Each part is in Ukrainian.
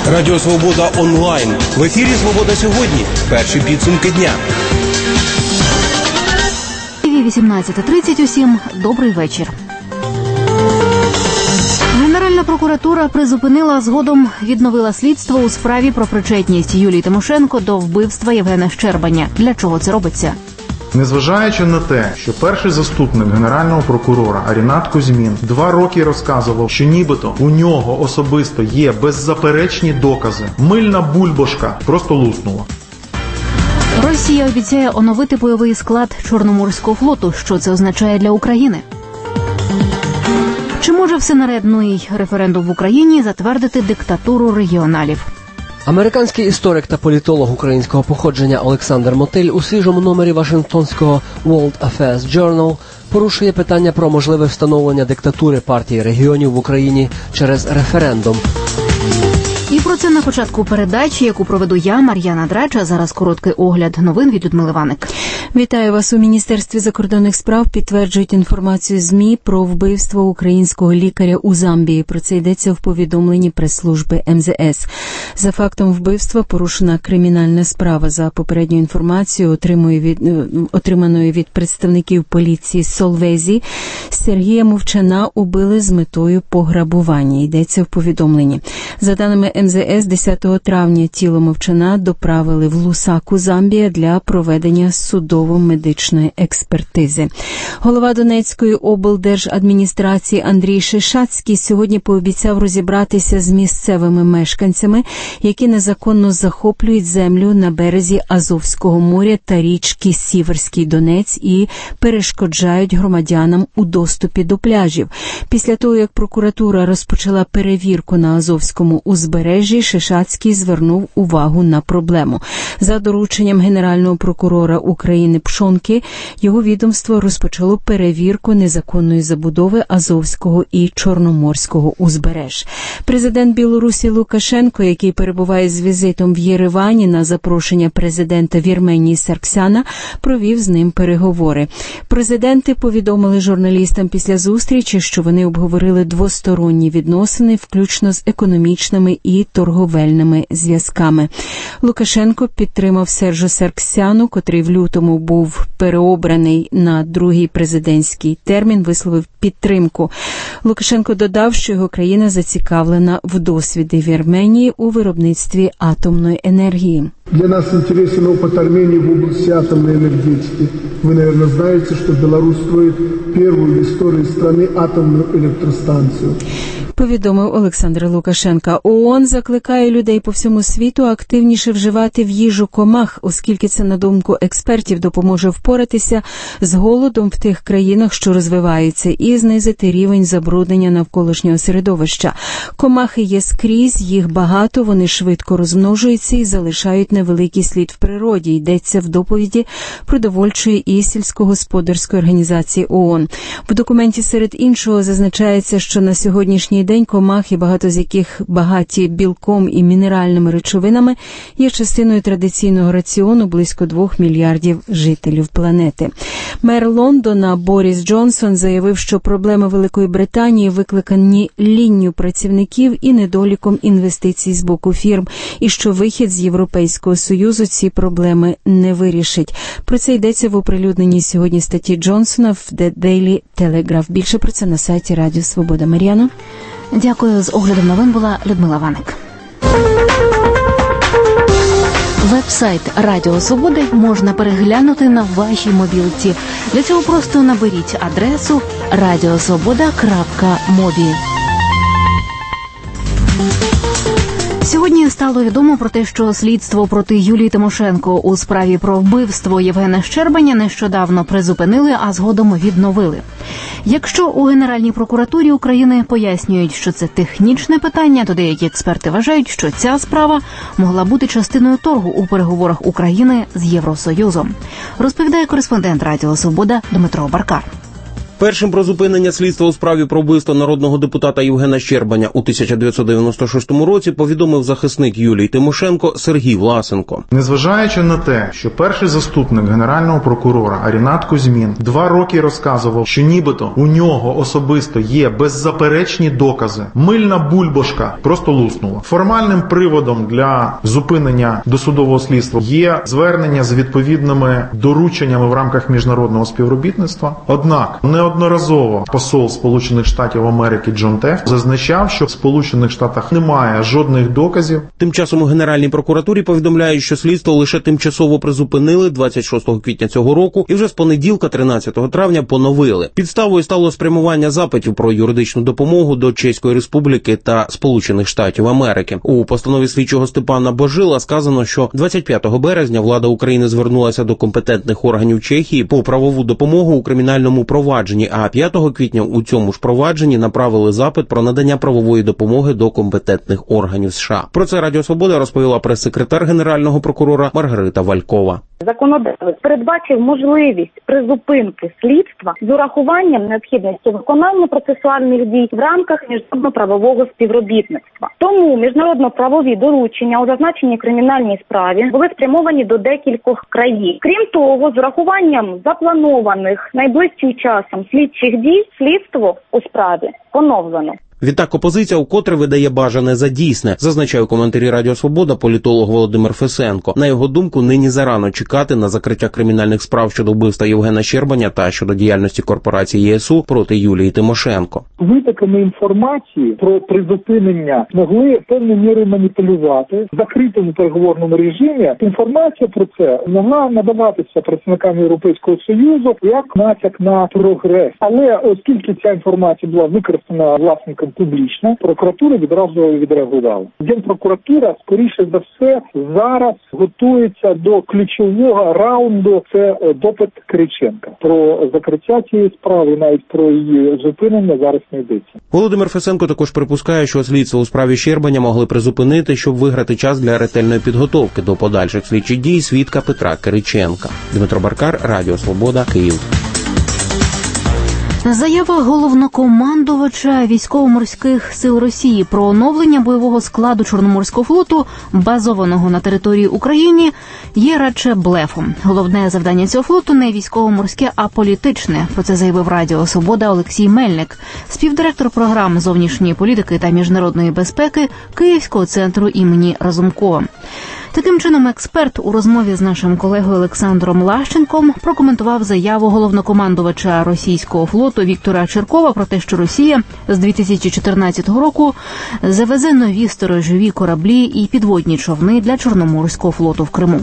Радіо Свобода онлайн. В ефірі «Свобода сьогодні». Перші підсумки дня. 18:30 усім. Добрий вечір. Генеральна прокуратура призупинила, а згодом відновила слідство у справі про причетність Юлії Тимошенко до вбивства Євгена Щербаня. Для чого це робиться? Незважаючи на те, що перший заступник генерального прокурора Рінат Кузьмін 2 роки розказував, що нібито у нього особисто є беззаперечні докази, мильна бульбашка просто луснула. Росія обіцяє оновити бойовий склад Чорноморського флоту. Що це означає для України? Чи може всенародний референдум в Україні затвердити диктатуру регіоналів? Американський історик та політолог українського походження Олександр Мотиль у свіжому номері Вашингтонського World Affairs Journal порушує питання про можливе встановлення диктатури партії регіонів в Україні через референдум. І про це на початку передачі, яку проведу я, Мар'яна Драча. Зараз короткий огляд новин від Людмили Ваник. Вітаю вас. У Міністерстві закордонних справ підтверджують інформацію ЗМІ про вбивство українського лікаря у Замбії. Про це йдеться в повідомленні прес-служби МЗС. За фактом вбивства порушена кримінальна справа. За попередньою інформацією, отриманою від представників поліції Солвезі, Сергія Мовчана убили з метою пограбування. Йдеться в повідомленні. За даними МЗС, 10 травня тіло Мовчана доправили в Лусаку, Замбія, для проведення судово-медичної експертизи. Голова Донецької облдержадміністрації Андрій Шишацький сьогодні пообіцяв розібратися з місцевими мешканцями, які незаконно захоплюють землю на березі Азовського моря та річки Сіверський Донець і перешкоджають громадянам у доступі до пляжів. Після того, як прокуратура розпочала перевірку на Азовському узбережжі, Шишацький звернув увагу на проблему. За дорученням Генерального прокурора України Пшонки, його відомство розпочало перевірку незаконної забудови Азовського і Чорноморського узбереж. Президент Білорусі Лукашенко, який перебуває з візитом в Єревані на запрошення президента Вірменії Сарксяна, провів з ним переговори. Президенти повідомили журналістам після зустрічі, що вони обговорили двосторонні відносини, включно з економічними і торговельними зв'язками. Лукашенко підтримав Сержа Сарксяну, котрий в лютому був переобраний на другий президентський термін, висловив підтримку. Лукашенко додав, що його країна зацікавлена в досвіді Вірменії у виробництві атомної енергії. Для нас интересен опыт Армении в области атомной энергетики. Вы, наверное, знаете, что Беларусь строит первую в истории страны атомную электростанцию. Повідомив Олександр Лукашенко. ООН закликає людей по всьому світу активніше вживати в їжу комах, оскільки це, на думку експертів, допоможе впоратися з голодом в тих країнах, що розвиваються, і знизити рівень забруднення навколишнього середовища. Комахи є скрізь, їх багато, вони швидко розмножуються і залишають невеликий слід в природі. Йдеться в доповіді Продовольчої і сільськогосподарської організації ООН. В документі серед іншого зазначається, що на сьогоднішній день комахи, багато з яких багаті білком і мінеральними речовинами, є частиною традиційного раціону близько 2 мільярдів жителів планети. Мер Лондона Борис Джонсон заявив, що проблеми Великої Британії викликані лінню працівників і недоліком інвестицій з боку фірм, і що вихід з Європейського Союзу ці проблеми не вирішить. Про це йдеться в оприлюдненій сьогодні статті Джонсона в The Daily Telegraph. Більше про це на сайті Радіо Свобода. Мар'яно. Дякую. З оглядом новин була Людмила Ваник. Веб-сайт Радіо Свободи можна переглянути на вашій мобілці. Для цього просто наберіть адресу radiosvoboda.mobi. Сьогодні стало відомо про те, що слідство проти Юлії Тимошенко у справі про вбивство Євгена Щербаня нещодавно призупинили, а згодом відновили. Якщо у Генеральній прокуратурі України пояснюють, що це технічне питання, то деякі експерти вважають, що ця справа могла бути частиною торгу у переговорах України з Євросоюзом. Розповідає кореспондент Радіо Свобода Дмитро Баркар. Першим про зупинення слідства у справі про вбивство народного депутата Євгена Щербаня у 1996 році повідомив захисник Юлії Тимошенко Сергій Власенко. Незважаючи на те, що перший заступник генерального прокурора Рінат Кузьмін 2 роки розказував, що нібито у нього особисто є беззаперечні докази, мильна бульбашка просто луснула. Формальним приводом для зупинення досудового слідства є звернення з відповідними дорученнями в рамках міжнародного співробітництва. Однак неодноразово посол Сполучених Штатів Америки Джон Тефт зазначав, що в Сполучених Штатах немає жодних доказів. Тим часом у Генеральній прокуратурі повідомляють, що слідство лише тимчасово призупинили 26 квітня цього року і вже з понеділка, 13 травня, поновили. Підставою стало спрямування запитів про юридичну допомогу до Чеської Республіки та Сполучених Штатів Америки. У постанові слідчого Степана Божила сказано, що 25 березня влада України звернулася до компетентних органів Чехії по правову допомогу у кримінальному провадженні, а 5 квітня у цьому ж провадженні направили запит про надання правової допомоги до компетентних органів США. Про це Радіо Свобода розповіла прес-секретар Генерального прокурора Маргарита Валькова. Законодавець передбачив можливість призупинки слідства з урахуванням необхідності виконання процесуальних дій в рамках міжнародно-правового співробітництва. Тому міжнародно-правові доручення у зазначеній кримінальній справі були спрямовані до декількох країн. Крім того, з урахуванням запланованих найближчим часом слідчих дій, слідство у справі поновлено. Відтак опозиція вкотре видає бажане за дійсне, зазначає у коментарі Радіо Свобода політолог Володимир Фесенко. На його думку, нині зарано чекати на закриття кримінальних справ щодо вбивства Євгена Щербаня та щодо діяльності корпорації ЄСУ проти Юлії Тимошенко. Витоками інформації про призупинення могли в певній мірі маніпулювати. В закритому переговорному режимі інформація про це могла надаватися працівникам Європейського Союзу як натяк на прогрес. Але оскільки ця інформація була використана власником публічно, прокуратура відразу відреагувала. Генпрокуратура, скоріше за все, зараз готується до ключового раунду, це допит Кириченка. Про закриття цієї справи, навіть про її зупинення зараз не йдеться. Володимир Фесенко також припускає, що слідство у справі Щербаня могли призупинити, щоб виграти час для ретельної підготовки до подальших слідчих дій свідка Петра Кириченка. Дмитро Баркар, Радіо Свобода, Київ. Заява головнокомандувача військово-морських сил Росії про оновлення бойового складу Чорноморського флоту, базованого на території України, є радше блефом. Головне завдання цього флоту не військово-морське, а політичне. Про це заявив Радіо Свобода Олексій Мельник, співдиректор програм зовнішньої політики та міжнародної безпеки Київського центру імені Разумкова. Таким чином, експерт у розмові з нашим колегою Олександром Лащенком прокоментував заяву головнокомандувача російського флоту Віктора Чиркова про те, що Росія з 2014 року завезе нові сторожові кораблі і підводні човни для Чорноморського флоту в Криму.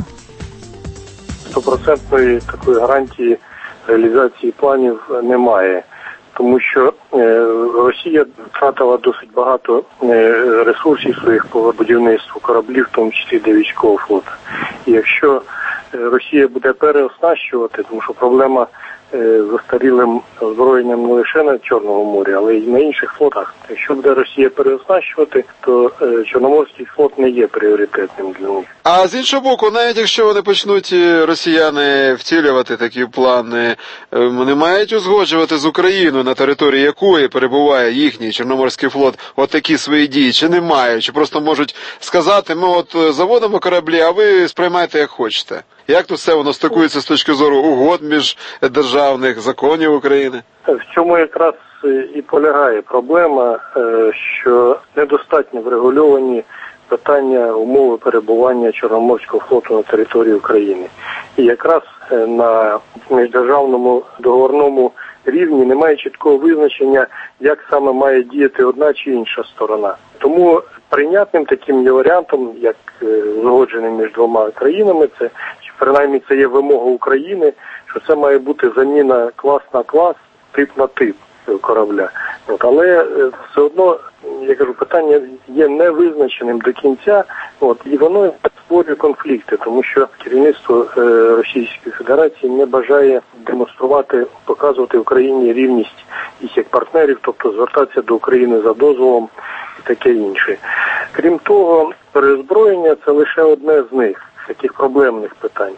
100% такої гарантії реалізації планів немає. Тому що Росія втратила досить багато ресурсів своїх по будівництву кораблів, в тому числі для військового флоту. І якщо Росія буде переоснащувати, тому що проблема застарілим озброєнням не лише на Чорному морі, але й на інших флотах. Якщо буде Росія переоснащувати, то Чорноморський флот не є пріоритетним для них. А з іншого боку, навіть якщо вони почнуть росіяни втілювати такі плани, вони мають узгоджувати з Україною, на території якої перебуває їхній Чорноморський флот, от такі свої дії, чи не мають, чи просто можуть сказати, ми от заводимо кораблі, а ви сприймайте як хочете. Як тут все воно стикується з точки зору угод між державних законів України? В цьому якраз і полягає проблема, що недостатньо врегульовані питання умови перебування Чорноморського флоту на території України. І якраз на міждержавному договорному рівні немає чіткого визначення, як саме має діяти одна чи інша сторона. Тому прийнятним таким є варіантом, як узгодженим між двома країнами, це принаймні це є вимога України, що це має бути заміна клас на клас, тип на тип корабля. Але все одно, я кажу, питання є невизначеним до кінця, і воно створює конфлікти, тому що керівництво Російської Федерації не бажає демонструвати, показувати Україні рівність їх як партнерів, тобто звертатися до України за дозволом і таке інше. Крім того, переозброєння – це лише одне з них, таких проблемних питань.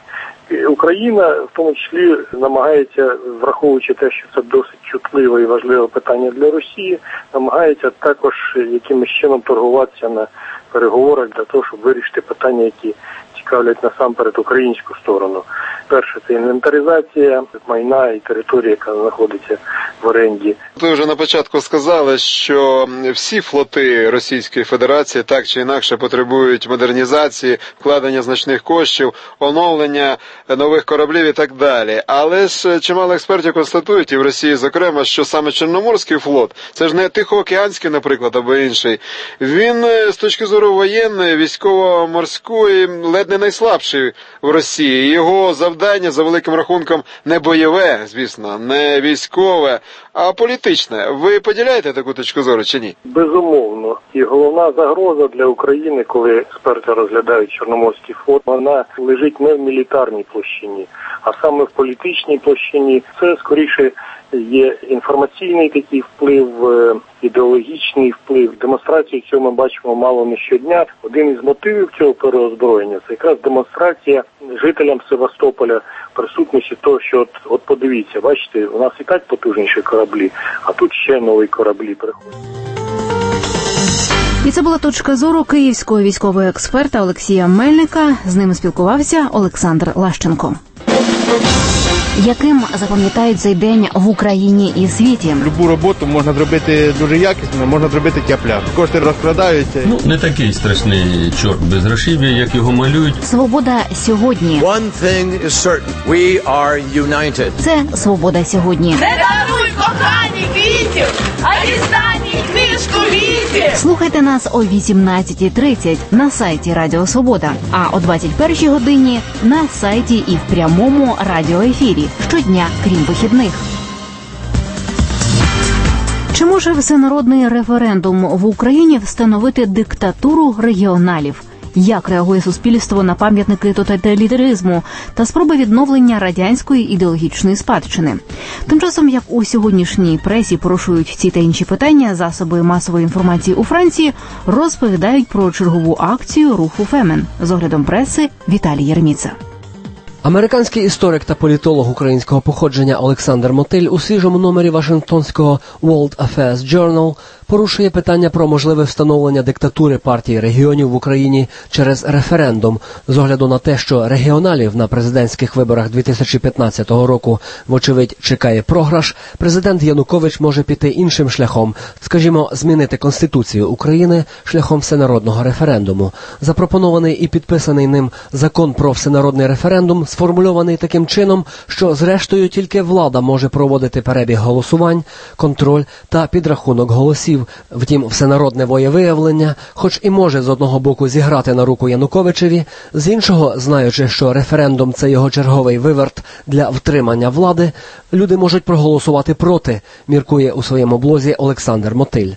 Україна в тому числі намагається, враховуючи те, що це досить чутливе і важливе питання для Росії, намагається також якимось чином торгуватися на переговорах для того, щоб вирішити питання, які цікавлять насамперед українську сторону. Перше, це інвентаризація майна і території, яка знаходиться в оренді. Ви вже на початку сказали, що всі флоти Російської Федерації так чи інакше потребують модернізації, вкладення значних коштів, оновлення нових кораблів і так далі. Але ж чимало експертів констатують, і в Росії зокрема, що саме Чорноморський флот, це ж не Тихоокеанський, наприклад, або інший, він з точки зору воєнної, військово-морської, ледь не найслабший в Росії. Його завдання, за великим рахунком, не бойове, звісно, не військове, а політичне. Ви поділяєте таку точку зору чи ні? Безумовно. І головна загроза для України, коли експерти розглядають Чорноморський флот, вона лежить не в мілітарній площині, а саме в політичній площині. Це, скоріше, є інформаційний такий вплив, ідеологічний вплив. Демонстрацію цього ми бачимо мало не щодня. Один із мотивів цього переозброєння – це якраз демонстрація жителям Севастополя присутності того, що от подивіться, бачите, у нас і так потужніші кораблі, а тут ще нові кораблі приходять. І це була точка зору київського військового експерта Олексія Мельника. З ним спілкувався Олександр Лащенко. Яким запам'ятають цей день в Україні і світі? Любу роботу можна зробити дуже якісно, можна зробити тяп-ляп. Кошти розкрадаються. Не такий страшний чорт без грошів'я, як його малюють. Свобода сьогодні. One thing is certain. We are united. Це свобода сьогодні. Не даруй кохані квітів, а дістань книжку вітів. Слухайте нас о 18:30 на сайті Радіо Свобода, а о 21 годині на сайті і в прямому радіоефірі. Щодня, крім вихідних. Чи може всенародний референдум в Україні встановити диктатуру регіоналів? Як реагує суспільство на пам'ятники тоталітаризму та спроби відновлення радянської ідеологічної спадщини? Тим часом, як у сьогоднішній пресі порушують ці та інші питання, засоби масової інформації у Франції розповідають про чергову акцію руху Фемен. З оглядом преси Віталій Єрміца. Американський історик та політолог українського походження Олександр Мотиль у свіжому номері Вашингтонського World Affairs Journal порушує питання про можливе встановлення диктатури партії регіонів в Україні через референдум, з огляду на те, що регіоналів на президентських виборах 2015 року, вочевидь, чекає програш, президент Янукович може піти іншим шляхом, скажімо, змінити Конституцію України шляхом всенародного референдуму. Запропонований і підписаний ним закон про всенародний референдум сформульований таким чином, що зрештою тільки влада може проводити перебіг голосувань, контроль та підрахунок голосів. Втім, всенародне волевиявлення, хоч і може з одного боку зіграти на руку Януковичеві, з іншого, знаючи, що референдум – це його черговий виверт для втримання влади, люди можуть проголосувати проти, міркує у своєму блозі Олександр Мотиль.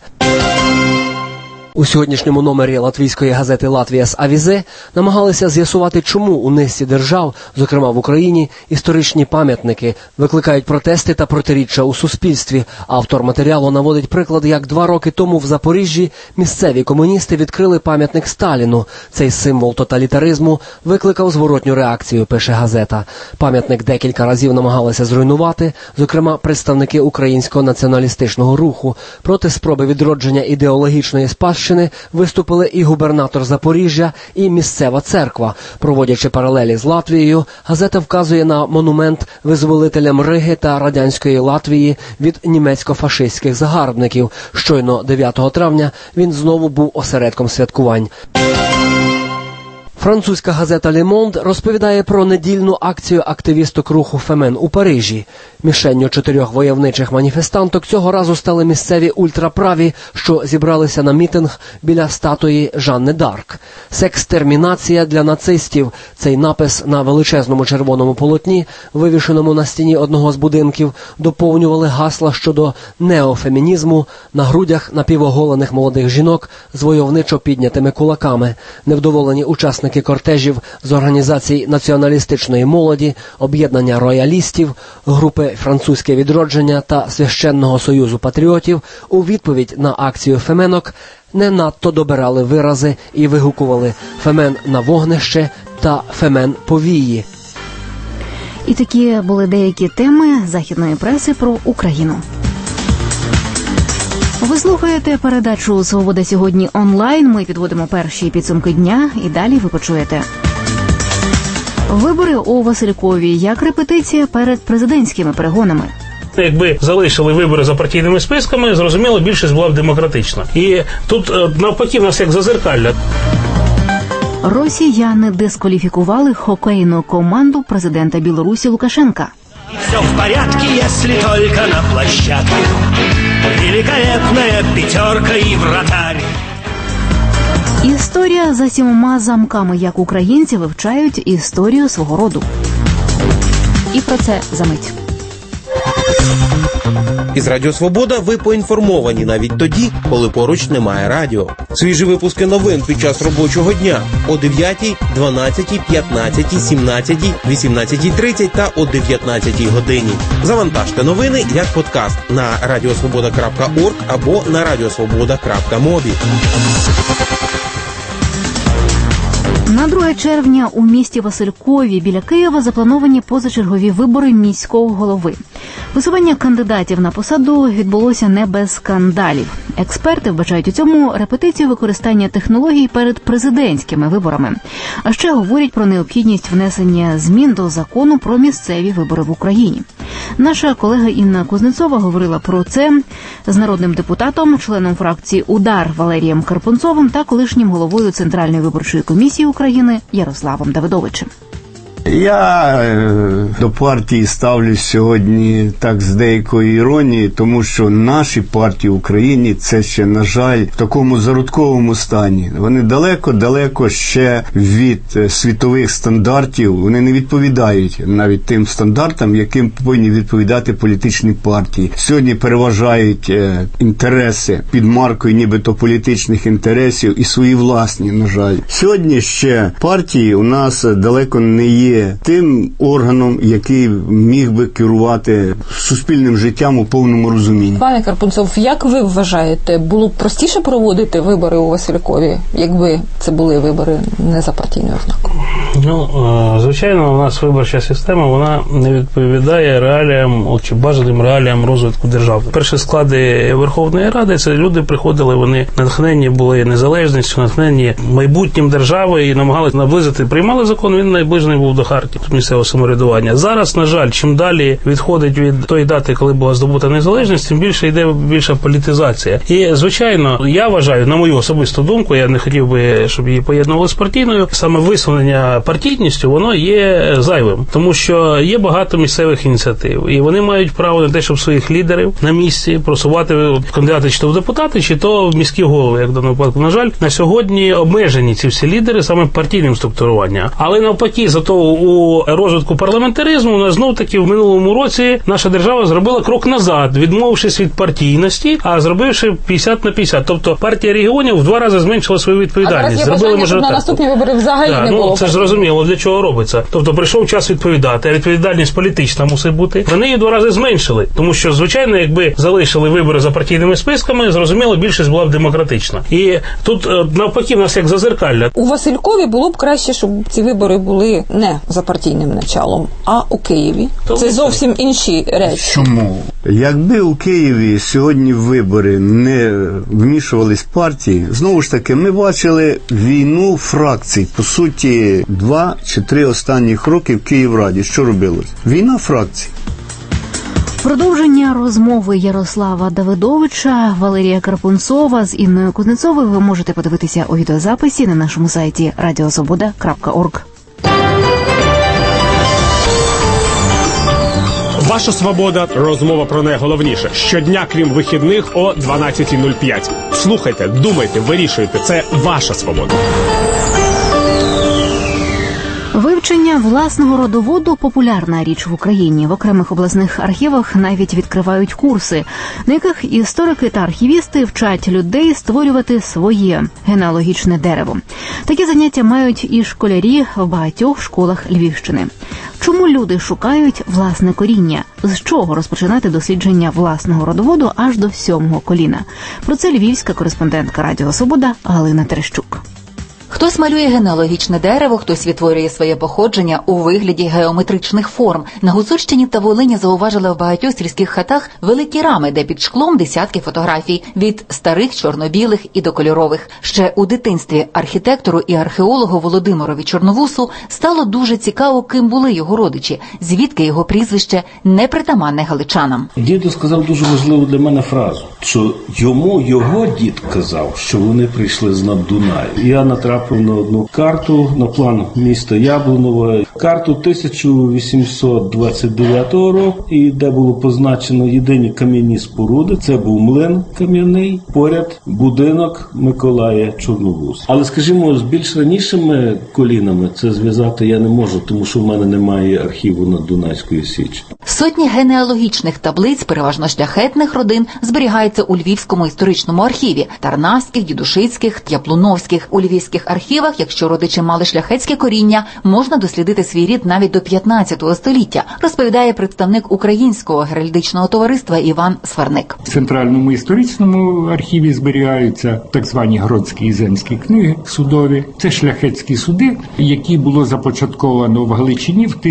У сьогоднішньому номері латвійської газети «Латвіяс Авізе» намагалися з'ясувати, чому у низці держав, зокрема в Україні, історичні пам'ятники викликають протести та протиріччя у суспільстві. Автор матеріалу наводить приклад, як 2 роки тому в Запоріжжі місцеві комуністи відкрили пам'ятник Сталіну. Цей символ тоталітаризму викликав зворотню реакцію, пише газета. Пам'ятник декілька разів намагалися зруйнувати, зокрема представники українського націоналістичного руху. Проти спроби відродження ідеологічної спадщини виступили і губернатор Запоріжжя, і місцева церква. Проводячи паралелі з Латвією, газета вказує на монумент визволителям Риги та радянської Латвії від німецько-фашистських загарбників. Щойно 9 травня він знову був осередком святкувань. Французька газета «Le Monde» розповідає про недільну акцію активісток руху «Фемен» у Парижі. Мішенню 4 войовничих маніфестанток цього разу стали місцеві ультраправі, що зібралися на мітинг біля статуї Жанни Дарк. «Секс-термінація для нацистів» – цей напис на величезному червоному полотні, вивішеному на стіні одного з будинків, доповнювали гасла щодо неофемінізму на грудях напівоголених молодих жінок з войовничо піднятими кулаками. Невдоволені учасники кортежів з організацій націоналістичної молоді, об'єднання роялістів, групи «Французьке відродження» та Священного союзу патріотів у відповідь на акцію феменок не надто добирали вирази і вигукували «Фемен на вогнище» та «Фемен повії». І такі були деякі теми західної преси про Україну. Ви слухаєте передачу «Свобода сьогодні» онлайн. Ми підводимо перші підсумки дня і далі ви почуєте. Вибори у Василькові як репетиція перед президентськими перегонами. Якби залишили вибори за партійними списками, зрозуміло, більшість була б демократична. І тут навпаки в нас як зазеркалля. Росіяни дискваліфікували хокейну команду президента Білорусі Лукашенка. Все в порядке, если только на площадке. Великолепная пятерка и вратарь. Історія за 7 замками, як українці вивчають історію свого роду. І про це за мить. Із Радіо Свобода ви поінформовані навіть тоді, коли поруч немає радіо. Свіжі випуски новин під час робочого дня о 9, 12, 15, 17, 18:30 та о 19 годині. Завантажте новини як подкаст на radiosvoboda.org або на radiosvoboda.mobi. На 2 червня у місті Василькові біля Києва заплановані позачергові вибори міського голови. Висування кандидатів на посаду відбулося не без скандалів. Експерти вбачають у цьому репетицію використання технологій перед президентськими виборами. А ще говорять про необхідність внесення змін до закону про місцеві вибори в Україні. Наша колега Інна Кузнецова говорила про це з народним депутатом, членом фракції «Удар» Валерієм Карпунцовим та колишнім головою Центральної виборчої комісії України Ярославом Давидовичем. Я до партії ставлюсь сьогодні так з деякою іронією, тому що наші партії в Україні це ще, на жаль, в такому зародковому стані. Вони далеко ще від світових стандартів, вони не відповідають навіть тим стандартам, яким повинні відповідати політичні партії. Сьогодні переважають інтереси під маркою нібито політичних інтересів і свої власні, на жаль. Сьогодні ще партії у нас далеко не є тим органом, який міг би керувати суспільним життям у повному розумінні. Пане Карпунцов, як ви вважаєте, було б простіше проводити вибори у Василькові, якби це були вибори не за партійною ознакою? Звичайно, у нас виборча система, вона не відповідає реаліям чи бажаним реаліям розвитку держави. Перші склади Верховної Ради, це люди приходили, вони натхнені були незалежністю, натхнені майбутнім держави і намагалися наблизити, приймали закон, він найближений був до хартії місцевого самоврядування. Зараз, на жаль, чим далі відходить від тої дати, коли була здобута незалежність, тим більше йде більша політизація. І, звичайно, я вважаю, на мою особисту думку, я не хотів би, щоб її поєднували з партійною, саме висунення партійністю, воно є зайвим. Тому що є багато місцевих ініціатив. І вони мають право на те, щоб своїх лідерів на місці просувати кандидати чи то в депутати, чи то в міські голови, як в даному випадку. На жаль, на сьогодні обмежені ці всі лідери саме партійним структуруванням. Але навпаки, зато у розвитку парламентаризму у нас знов-таки в минулому році наша держава зробила крок назад, відмовившись від партійності, а зробивши 50/50. Тобто партія регіонів в 2 рази зменшила свою відповідальність. А зараз є бажання, щоб на наступні вибори взагалі не було. Це ж зрозуміло, для чого робиться. Тобто прийшов час відповідати, а відповідальність політична мусить бути. Вони її 2 рази зменшили. Тому що, звичайно, якби залишили вибори за партійними списками, зрозуміло, більшість була б демократична. І тут навпаки в нас як зазеркалля. У Василькові було б краще, щоб ці вибори були не за партійним началом, а у Києві. Це зовсім інші речі. Чому? Якби у Києві сьогодні вибори не вмішувались партії, знову ж таки, ми бачили війну фракцій. По суті, 2 чи 3 останніх роки в Київраді. Що робилось? Війна фракцій. Продовження розмови Ярослава Давидовича, Валерія Карпунцова з Інною Кузнецовою ви можете подивитися у відеозаписі на нашому сайті radiosvoboda.org. Ваша свобода. Розмова про найголовніше. Щодня, крім вихідних, о 12:05. Слухайте, думайте, вирішуйте. Це ваша свобода. Вивчення власного родоводу – популярна річ в Україні. В окремих обласних архівах навіть відкривають курси, на яких історики та архівісти вчать людей створювати своє генеалогічне дерево. Такі заняття мають і школярі в багатьох школах Львівщини. Чому люди шукають власне коріння? З чого розпочинати дослідження власного родоводу аж до 7-го коліна? Про це львівська кореспондентка Радіо Свобода Галина Терещук. Хтось малює генеалогічне дерево, хтось відтворює своє походження у вигляді геометричних форм. На Гуцульщині та Волині зауважили в багатьох сільських хатах великі рами, де під шклом десятки фотографій, від старих чорно-білих і до кольорових. Ще у дитинстві архітектору і археологу Володимирові Чорновусу стало дуже цікаво, ким були його родичі, звідки його прізвище непритаманне галичанам. Дідо сказав дуже важливу для мене фразу, що його дід казав, що вони прийшли з-над Дунаю. Я натрапив на одну карту, на план міста Яблунова, карту 1829 року, і де було позначено єдині кам'яні споруди. Це був млин кам'яний, поряд будинок Миколая Чорновуса. Але, скажімо, з більш ранішими колінами це зв'язати я не можу, тому що в мене немає архіву над Дунайською Січчю. Сотні генеалогічних таблиць, переважно шляхетних родин, зберігаються у Львівському історичному архіві – Тарнавських, Дідушицьких, Яблуновських. У львівських архівах, якщо родичі мали шляхетське коріння, можна дослідити свій рід навіть до 15 століття, розповідає представник Українського геральдичного товариства Іван Сварник. В Центральному історичному архіві зберігаються так звані Гродські і Земські книги судові. Це шляхетські суди, які було започатковано в Галичині в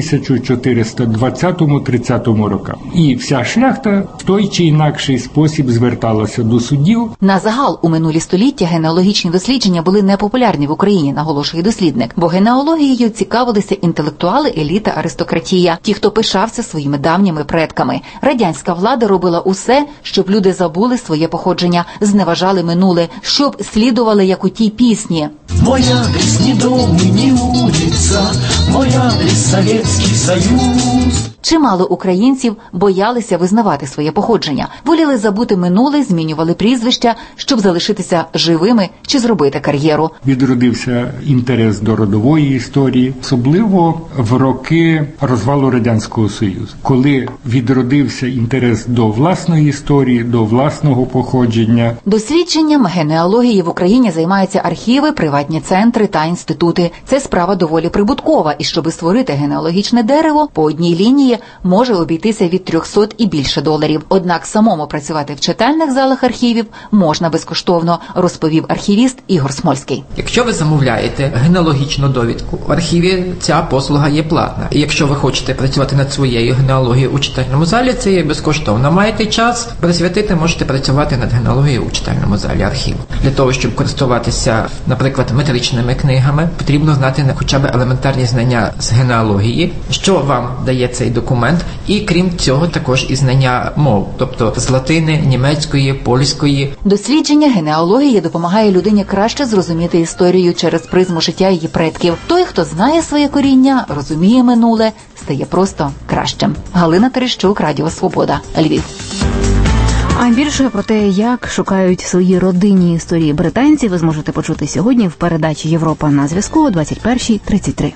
1420-30 роках. І вся шляхта в той чи інакший спосіб зверталася до судів. На загал у минулі століття генеалогічні дослідження були непопулярні в Україні, наголошує дослідник, бо генеалогією цікавилися інтелектуали, еліта, аристократія, ті, хто пишався своїми давніми предками. Радянська влада робила усе, щоб люди забули своє походження, зневажали минуле, щоб слідували, як у тій пісні. Мой адрес не дом и не улица, мой адрес Советский Союз. Чимало українців боялися визнавати своє походження, воліли забути минуле, змінювали прізвища, щоб залишитися живими чи зробити кар'єру. Відродився інтерес до родової історії, особливо в роки розвалу Радянського Союзу, коли відродився інтерес до власної історії, до власного походження. Дослідженням генеалогії в Україні займаються архіви, приватні центри та інститути. Це справа доволі прибуткова, і щоби створити генеалогічне дерево, по одній лінії може обійтися від 300 і більше доларів. Однак самому працювати в читальних залах архівів можна безкоштовно, розповів архівіст Ігор Смольський. Якщо ви замовляєте генеалогічну довідку, в архіві ця послуга є платна. І якщо ви хочете працювати над своєю генеалогією у читальному залі, це є безкоштовно. Маєте час присвятити, можете працювати над генеалогією у читальному залі архіву. Для того, щоб користуватися, наприклад, метричними книгами, потрібно знати хоча б елементарні знання з генеалогії, що вам дає цей документ, і крім цього також і знання мов, тобто з латини, німецької, польської. Дослідження генеалогії допомагає людині краще зрозуміти історію через призму життя її предків. Той, хто знає своє коріння, розуміє минуле, стає просто кращим. Галина Терещук, Радіо Свобода, Львів. А більше про те, як шукають свої родинні історії британці, ви зможете почути сьогодні в передачі «Європа на зв'язку» о 21:33.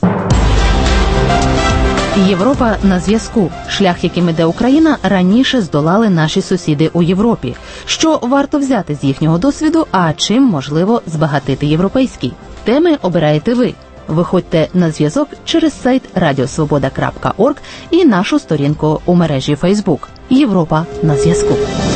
Європа на зв'язку. Шлях, яким іде Україна, раніше здолали наші сусіди у Європі. Що варто взяти з їхнього досвіду, а чим можливо збагатити європейський? Теми обираєте ви. Виходьте на зв'язок через сайт radiosvoboda.org і нашу сторінку у мережі Facebook. Європа на зв'язку.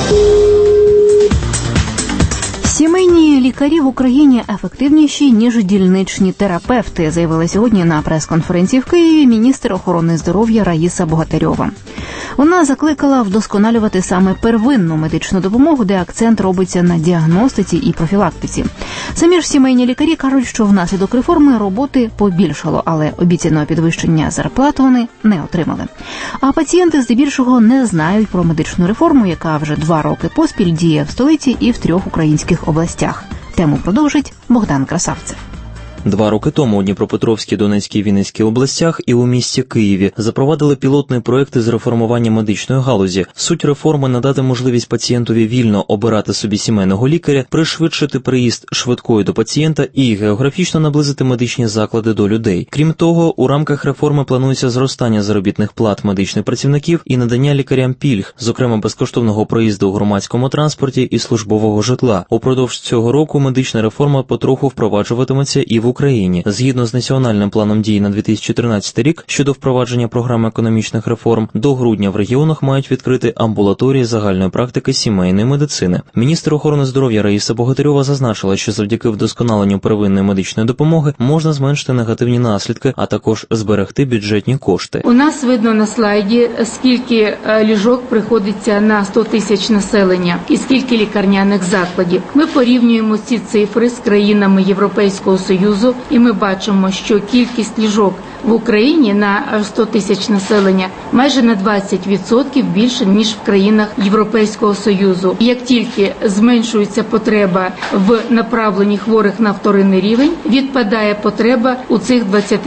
Сімейні лікарі в Україні ефективніші, ніж дільничні терапевти, заявила сьогодні на прес-конференції в Києві міністр охорони здоров'я Раїса Богатирьова. Вона закликала вдосконалювати саме первинну медичну допомогу, де акцент робиться на діагностиці і профілактиці. Самі ж сімейні лікарі кажуть, що внаслідок реформи роботи побільшало, але обіцяного підвищення зарплат вони не отримали. А пацієнти здебільшого не знають про медичну реформу, яка вже 2 роки поспіль діє в столиці і в 3 українських областях. Тему продовжить Богдан Красавцев. 2 роки тому у Дніпропетровській, Донецькій, Вінницькій областях і у місті Києві запровадили пілотний проєкт з реформування медичної галузі. Суть реформи – надати можливість пацієнтові вільно обирати собі сімейного лікаря, пришвидшити приїзд швидкої до пацієнта і географічно наблизити медичні заклади до людей. Крім того, у рамках реформи планується зростання заробітних плат медичних працівників і надання лікарям пільг, зокрема безкоштовного проїзду у громадському транспорті і службового житла. Упродовж цього року медична реформа потроху впроваджуватиметься і в Україні. Україні. Згідно з національним планом дій на 2013 рік щодо впровадження програми економічних реформ, до грудня в регіонах мають відкрити амбулаторії загальної практики сімейної медицини. Міністр охорони здоров'я Раїса Богатирьова зазначила, що завдяки вдосконаленню первинної медичної допомоги можна зменшити негативні наслідки, а також зберегти бюджетні кошти. У нас видно на слайді, скільки ліжок приходиться на 100 тисяч населення і скільки лікарняних закладів. Ми порівнюємо ці цифри з країнами Європейського Союзу, і ми бачимо, що кількість ліжок в Україні на 100 тисяч населення майже на 20% більше, ніж в країнах Європейського Союзу. Як тільки зменшується потреба в направленні хворих на вторинний рівень, відпадає потреба у цих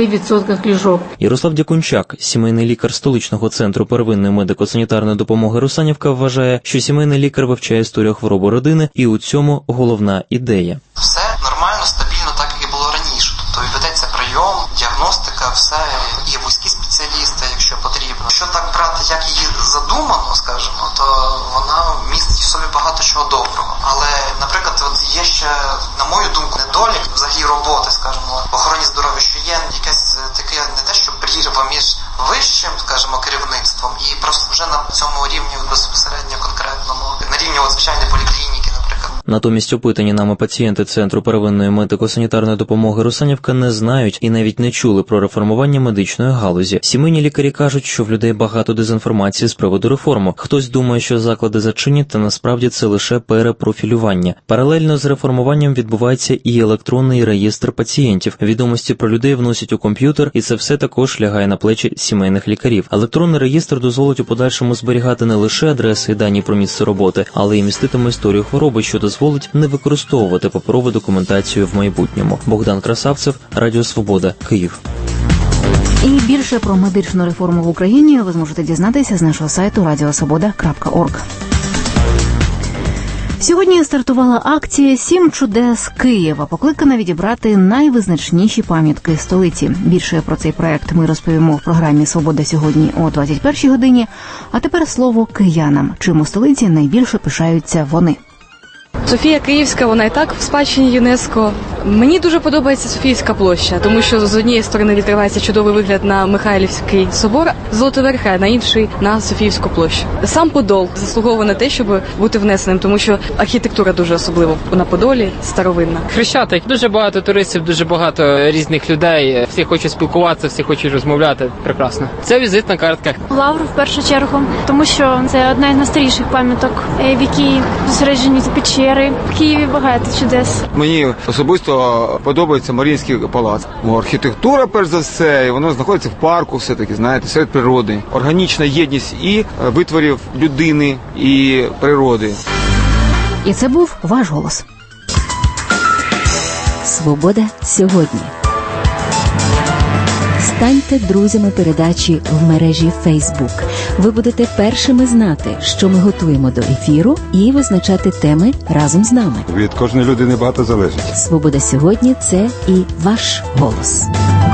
20% ліжок. Ярослав Дякунчак, сімейний лікар столичного центру первинної медико-санітарної допомоги Русанівка, вважає, що сімейний лікар вивчає історію хвороби родини, і у цьому головна ідея. Все нормально, стабільно, так як і було раніше. Тобто ведеться прийом, діагностика, все, є вузькі спеціалісти, якщо потрібно. Якщо так брати, як її задумано, скажімо, то вона містить в собі багато чого доброго. Але, наприклад, от є ще, на мою думку, недолік взагалі роботи, скажімо, в охороні здоров'я, що є якась таке не те, що прірва між вищим, скажімо, керівництвом і просто вже на цьому рівні безпосередньо конкретному, на рівні звичайної поліклініки, наприклад. Натомість опитані нами пацієнти Центру первинної медико-санітарної допомоги Русанівка не знають і навіть не чули про реформування медичної галузі. Сімейні лікарі кажуть, що в людей багато дезінформації з приводу реформи. Хтось думає, що заклади зачинять, та насправді це лише перепрофілювання. Паралельно з реформуванням відбувається і електронний реєстр пацієнтів. Відомості про людей вносять у комп'ютер, і це все також лягає на плечі сімейних лікарів. Електронний реєстр дозволить у подальшому зберігати не лише адреси і дані про місце роботи, але й міститиме історію хвороби, що дозволить не використовувати паперову документацію в майбутньому. Богдан Красавцев, Радіо Свобода, Київ. І більше про медичну реформу в Україні ви зможете дізнатися з нашого сайту radiosvoboda.org. Сьогодні стартувала акція «7 чудес Києва», покликана відібрати найвизначніші пам'ятки столиці. Більше про цей проект ми розповімо в програмі «Свобода сьогодні» о 21-й годині. А тепер слово киянам, чим у столиці найбільше пишаються вони. Софія Київська, вона і так в спадщині ЮНЕСКО. Мені дуже подобається Софійська площа, тому що з однієї сторони відкривається чудовий вигляд на Михайлівський собор, Золотоверхи, а на інший на Софіївську площу. Сам Подол заслуговує на те, щоб бути внесеним, тому що архітектура дуже особлива на Подолі, старовинна. Хрещатик, дуже багато туристів, дуже багато різних людей, всі хочуть спілкуватися, всі хочуть розмовляти, прекрасно. Це візитна картка. Лавр в першу чергу, тому що це одна з найстаріших пам'яток, в якій зосереджені печери. В Києві багато чудес. Мені особисто подобається Маріїнський палац. Архітектура, перш за все, і воно знаходиться в парку, все-таки, знаєте, серед природи. Органічна єдність і витворів людини, і природи. І це був ваш голос. Свобода сьогодні. Станьте друзями передачі в мережі Facebook. Ви будете першими знати, що ми готуємо до ефіру, і визначати теми разом з нами. Від кожної людини багато залежить. Свобода сьогодні – це і ваш голос.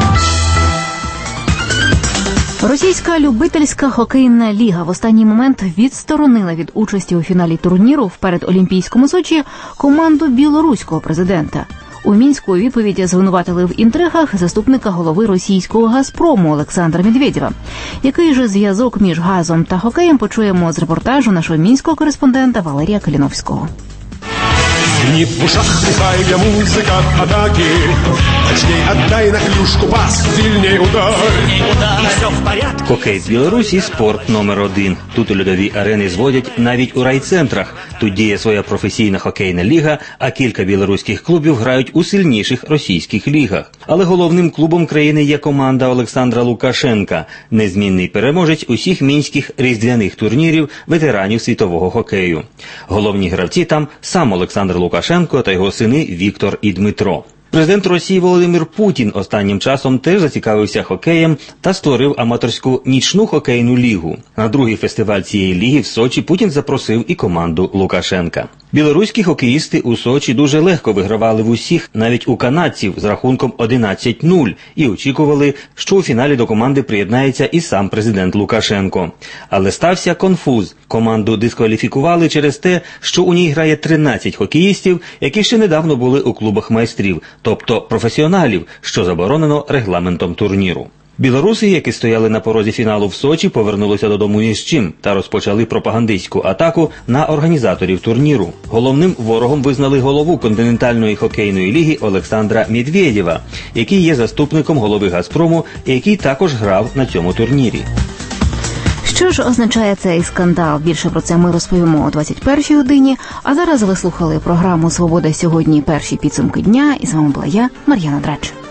Російська любительська хокейна ліга в останній момент відсторонила від участі у фіналі турніру в передолімпійському Сочі команду білоруського президента. У Мінську у відповіді звинуватили в інтригах заступника голови російського «Газпрому» Олександра Медведєва. Який же зв'язок між газом та хокеєм, почуємо з репортажу нашого мінського кореспондента Валерія Каліновського. Звенит в ушах глухая музыка атаки. Точнее, отдай на клюшку пас, сильней удар. И все в порядке. Хокей з Білорусі – спорт номер 1. Тут льодові арени зводять навіть у райцентрах. Тут діє своя професійна хокейна ліга, а кілька білоруських клубів грають у сильніших російських лігах. Але головним клубом країни є команда Олександра Лукашенка, незмінний переможець усіх мінських різдвяних турнірів ветеранів світового хокею. Головні гравці там – сам Олександр Лукашенко та його сини Віктор і Дмитро. Президент Росії Володимир Путін останнім часом теж зацікавився хокеєм та створив аматорську нічну хокейну лігу. На другий фестиваль цієї ліги в Сочі Путін запросив і команду Лукашенка. Білоруські хокеїсти у Сочі дуже легко вигравали в усіх, навіть у канадців, з рахунком 11-0, і очікували, що у фіналі до команди приєднається і сам президент Лукашенко. Але стався конфуз. Команду дискваліфікували через те, що у ній грає 13 хокеїстів, які ще недавно були у клубах майстрів, тобто професіоналів, що заборонено регламентом турніру. Білоруси, які стояли на порозі фіналу в Сочі, повернулися додому ні з чим та розпочали пропагандистську атаку на організаторів турніру. Головним ворогом визнали голову континентальної хокейної ліги Олександра Медведєва, який є заступником голови «Газпрому» і який також грав на цьому турнірі. Що ж означає цей скандал? Більше про це ми розповімо о 21-й годині. А зараз ви слухали програму «Свобода сьогодні. Перші підсумки дня». І з вами була я, Мар'яна Драч.